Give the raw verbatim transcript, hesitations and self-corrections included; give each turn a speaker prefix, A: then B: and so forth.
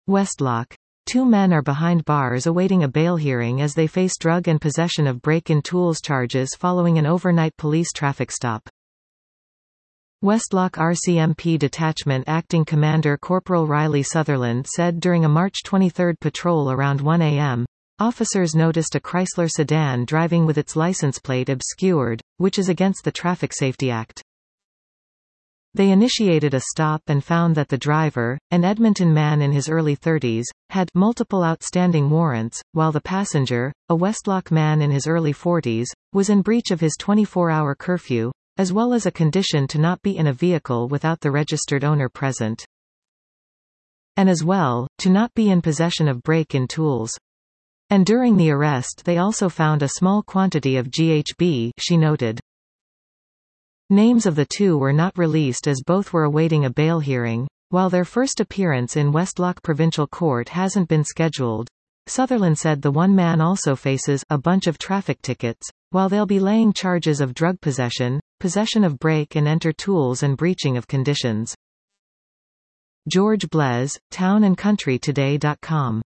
A: Westlock. Two men are behind bars awaiting a bail hearing as they face drug and possession of break-in tools charges following an overnight police traffic stop. Westlock R C M P Detachment Acting Commander Corporal Riley Sutherland said during a March twenty-third patrol around one A M, officers noticed a Chrysler sedan driving with its license plate obscured, which is against the Traffic Safety Act. They initiated a stop and found that the driver, an Edmonton man in his early thirties, had multiple outstanding warrants, while the passenger, a Westlock man in his early forties, was in breach of his twenty-four hour curfew, as well as a condition to not be in a vehicle without the registered owner present. And as well, to not be in possession of break-in tools. And during the arrest they also found a small quantity of G H B, she noted. Names of the two were not released as both were awaiting a bail hearing, while their first appearance in Westlock Provincial Court hasn't been scheduled. Sutherland said the one man also faces a bunch of traffic tickets, while they'll be laying charges of drug possession, possession of break and enter tools and breaching of conditions. George Blez, town and country today dot com